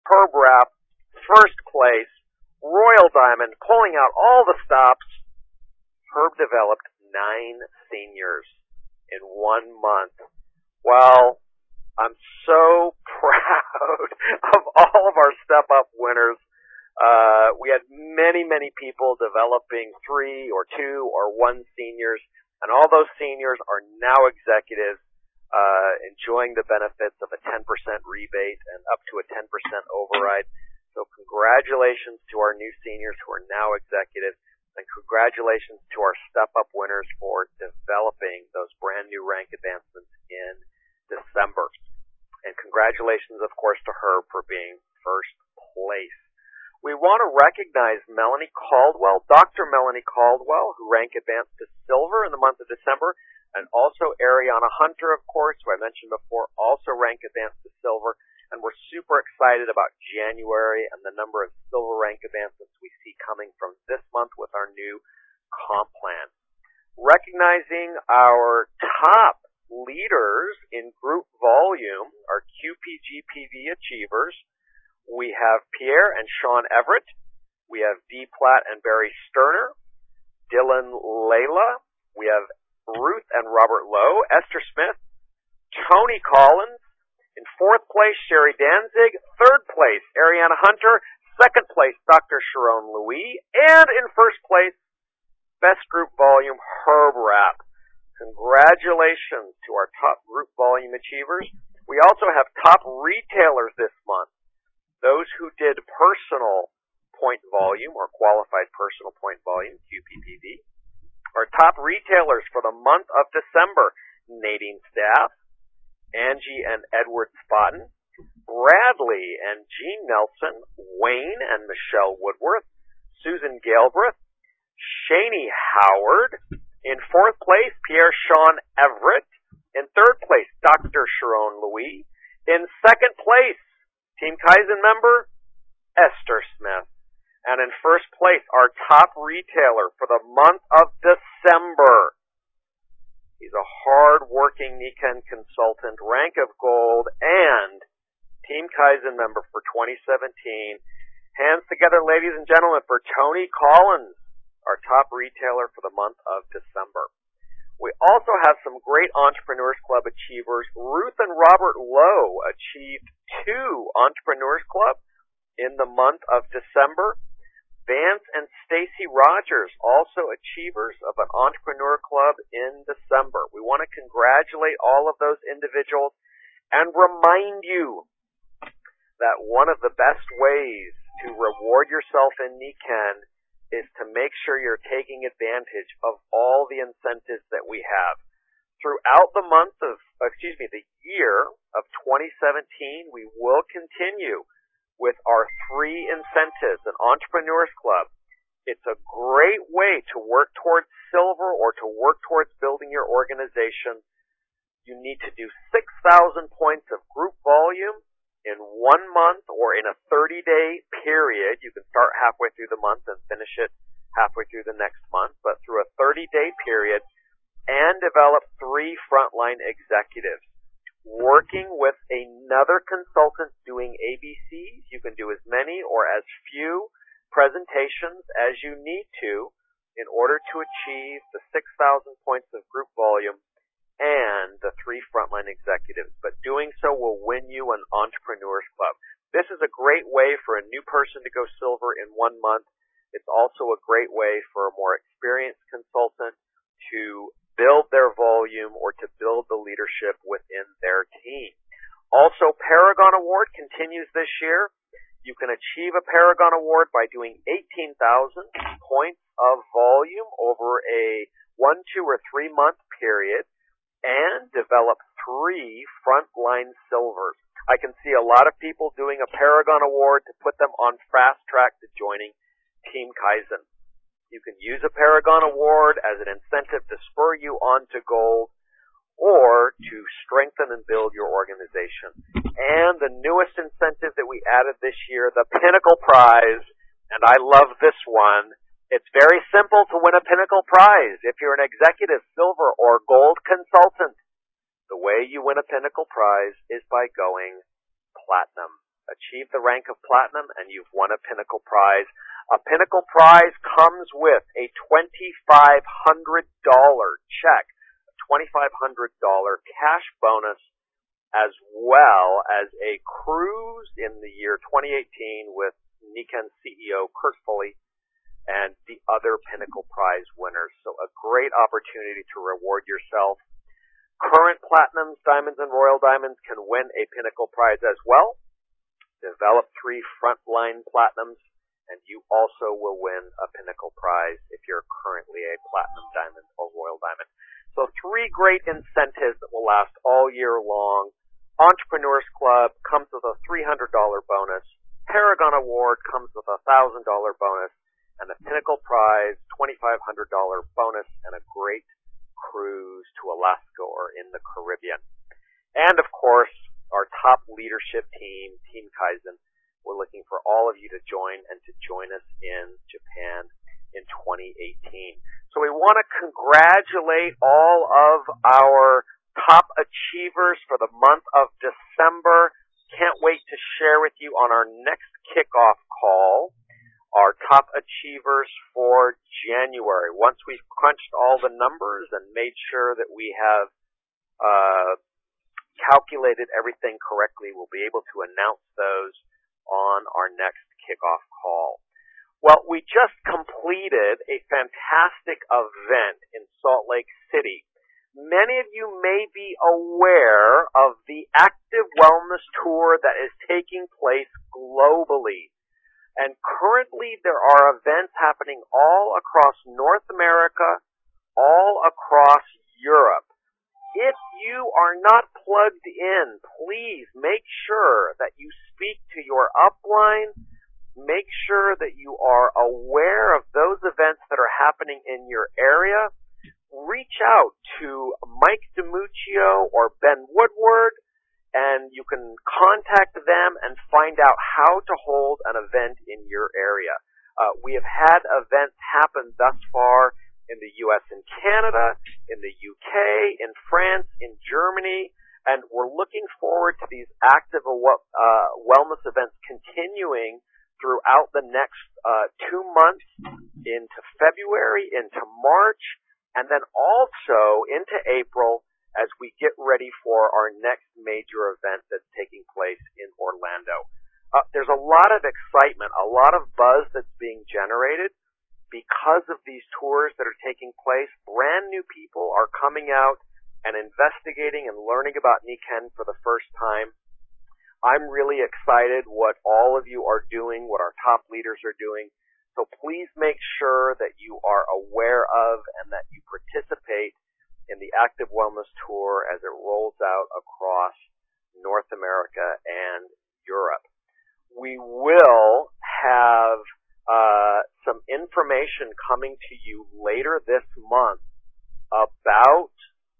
Herb Wrap, first place, Royal Diamond, pulling out all the stops. Herb developed 9 seniors in 1 month. Well, I'm so proud of all of our Step Up winners. We had many, many people developing 3 or 2 or 1 seniors, and all those seniors are now executives, enjoying the benefits of a 10% rebate and up to a 10% override. So congratulations to our new seniors who are now executives, and congratulations to our Step Up winners for developing those brand new rank advancements in December. And congratulations, of course, to her for being first place. We want to recognize Melanie Caldwell, Dr. Melanie Caldwell, who rank advanced to silver in the month of December, and also Ariana Hunter, of course, who I mentioned before, also rank advanced to silver. And we're super excited about January and the number of silver rank advancements we see coming from this month with our new comp plan. Recognizing our top leaders in group volume, our QPGPV achievers, we have Pierre and Sean Everett. We have Dee Platt and Barry Sterner. Dylan Layla. We have Ruth and Robert Lowe. Esther Smith. Tony Collins. In 4th place, Sherry Danzig. 3rd place, Ariana Hunter. 2nd place, Dr. Sharon Louis. And in 1st place, best group volume, Herb Wrap. Congratulations to our top group volume achievers. We also have top retailers this month. Those who did personal point volume or qualified personal point volume, QPPV. Our top retailers for the month of December, Nadine Staff, Angie and Edward Spotten, Bradley and Jean Nelson, Wayne and Michelle Woodworth, Susan Galbraith, Shani Howard. In 4th place, Pierre Sean Everett. In 3rd place, Dr. Sharon Louis. In 2nd place, Team Kaizen member, Esther Smith. And in 1st place, our top retailer for the month of December. He's a hard-working Nikken consultant, rank of gold, and Team Kaizen member for 2017. Hands together, ladies and gentlemen, for Tony Collins, our top retailer for the month of December. We also have some great Entrepreneurs Club achievers. Ruth and Robert Lowe achieved 2 Entrepreneurs Club in the month of December. Vance and Stacy Rogers, also achievers of an Entrepreneur Club in December. We want to congratulate all of those individuals and remind you that one of the best ways to reward yourself in Nikken is to make sure you're taking advantage of all the incentives that we have. Throughout the the year of 2017, we will continue with our 3 incentives, an Entrepreneurs Club. It's a great way to work towards silver or to work towards building your organization. You need to do 6,000 points of group volume in 1 month or in a 30-day period. You can start halfway through the month and finish it halfway through the next month, but through a 30-day period, and develop 3 frontline executives. Working with another consultant doing ABCs, you can do as many or as few presentations as you need to in order to achieve the 6,000 points of group volume and the 3 frontline executives. But doing so will win you an Entrepreneurs Club. This is a great way for a new person to go silver in 1 month. It's also a great way for a more experienced consultant to build their volume or to build the leadership within their team. Also, Paragon Award continues this year. You can achieve a Paragon Award by doing 18,000 points of volume over a 1, 2, or 3 month period and develop 3 frontline silvers. I can see a lot of people doing a Paragon Award to put them on fast track to joining Team Kaizen. You can use a Paragon Award as an incentive to spur you on to gold or to strengthen and build your organization. And the newest incentive that we added this year, the Pinnacle Prize, and I love this one. It's very simple to win a Pinnacle Prize if you're an executive, silver, or gold consultant. The way you win a Pinnacle Prize is by going platinum. achieve the rank of platinum, and you've won a Pinnacle prize. A Pinnacle prize comes with a $2,500 check, a $2,500 cash bonus, as well as a cruise in the year 2018 with Nikken CEO Kurt Foley and the other Pinnacle prize winners. So a great opportunity to reward yourself. Current platinums, diamonds, and royal diamonds can win a Pinnacle prize as well. Develop 3 frontline platinums, and you also will win a Pinnacle prize if you're currently a platinum diamond or royal diamond. So 3 great incentives that will last all year long. Entrepreneurs Club comes with a $300 bonus. Paragon Award comes with a $1,000 bonus. And the Pinnacle prize, $2,500 bonus, and a great cruise to Alaska or in the Caribbean. And of course, our top leadership team, Team Kaizen, we're looking for all of you to join and to join us in Japan in 2018. So we want to congratulate all of our top achievers for the month of December. Can't wait to share with you on our next kickoff call our top achievers for January. Once we've crunched all the numbers and made sure that we have calculated everything correctly, we'll be able to announce those on our next kickoff call. Well, we just completed a fantastic event in Salt Lake City. Many of you may be aware of the Active Wellness Tour that is taking place globally. And currently there are events happening all across North America, all across Europe. If you are not plugged in, please make sure that you speak to your upline. Make sure that you are aware of those events that are happening in your area. Reach out to Mike DiMuccio or Ben Woodward, and you can contact them and find out how to hold an event in your area. We have had events happen thus far in the U.S. and Canada, in the U.K., in France, in Germany, and we're looking forward to these active wellness events continuing throughout the next 2 months into February, into March, and then also into April, as we get ready for our next major event that's taking place in Orlando. There's a lot of excitement, a lot of buzz that's being generated because of these tours that are taking place. Brand new people are coming out and investigating and learning about Nikken for the first time. I'm really excited what all of you are doing, what our top leaders are doing. So please make sure that you are aware of and that you participate in the Active Wellness Tour as it rolls out across North America and Europe. We will have some information coming to you later this month about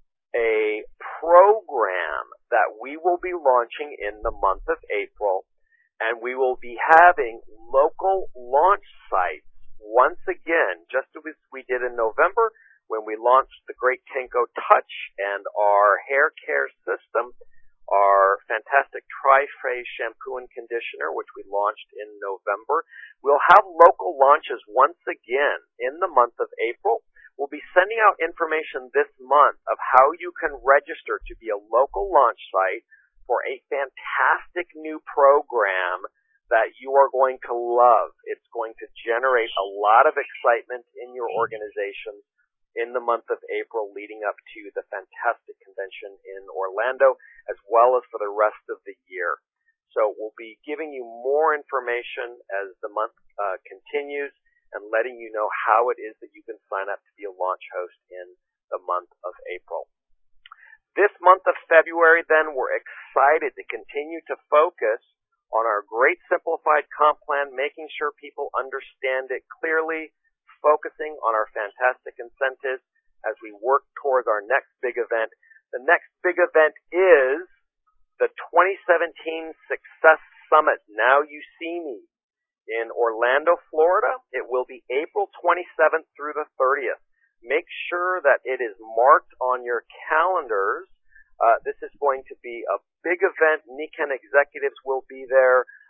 a program that we will be launching in the month of April, and we will be having local launch sites once again, just as we did in November, when we launched the Great Kenko Touch and our hair care system, our fantastic Tri-Phase shampoo and conditioner, which we launched in November. We'll have local launches once again in the month of April. We'll be sending out information this month of how you can register to be a local launch site for a fantastic new program that you are going to love. It's going to generate a lot of excitement in your organizations in the month of April leading up to the fantastic convention in Orlando, as well as for the rest of the year. So we'll be giving you more information as the month continues and letting you know how it is that you can sign up to be a launch host in the month of April. This month of February, then, we're excited to continue to focus on our great simplified comp plan, making sure people understand it clearly, focusing on our fantastic incentives as we work towards our next big event. The next big event is the 2017 Success Summit, Now You See Me, in Orlando, Florida. It will be April 27th through the 30th. Make sure that it is marked on your calendars. This is going to be a big event. Nikken executives will be there.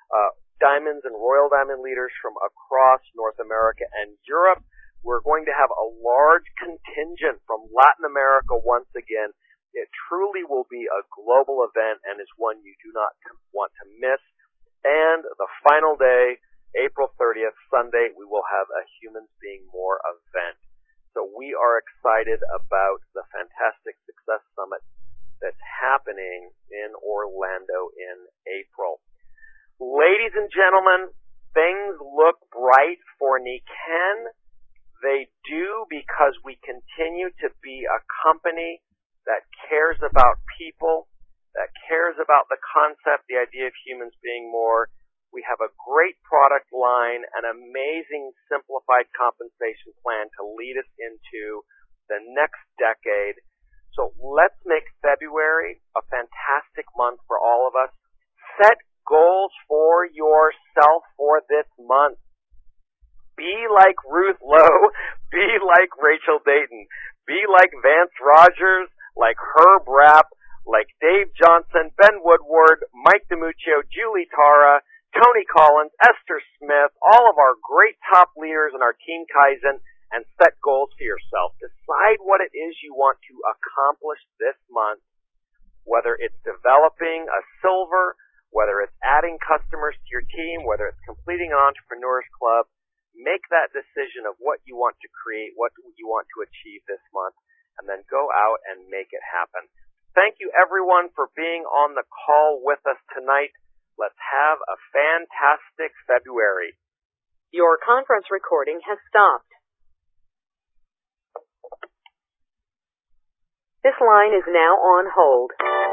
diamonds and royal diamond leaders from across North America and Europe. We're going to have a large contingent from Latin America once again. It truly will be a global event and is one you do not want to miss. And the final day, April 30th, Sunday, we will have a Humans Being More event. So we are excited about the Fantastic Success Summit that's happening in Orlando in April. Ladies and gentlemen, things look bright for Nikken. They do, because we continue to be a company that cares about people, that cares about the concept, the idea of humans being more. We have a great product line, an amazing simplified compensation plan to lead us into the next decade. So let's make February a fantastic month for all of us. Set goals for yourself for this month. Be like Ruth Lowe. Be like Rachel Dayton. Be like Vance Rogers, like Herb Rapp, like Dave Johnson, Ben Woodward, Mike DiMuccio, Julie Tara, Tony Collins, Esther Smith, all of our great top leaders in our Team Kaizen, and set goals for yourself. Decide what it is you want to accomplish this month, whether it's developing a silver, whether it's adding customers to your team, whether it's completing an Entrepreneurs Club. Make that decision of what you want to create, what you want to achieve this month, and then go out and make it happen. Thank you, everyone, for being on the call with us tonight. Let's have a fantastic February. Your conference recording has stopped. This line is now on hold.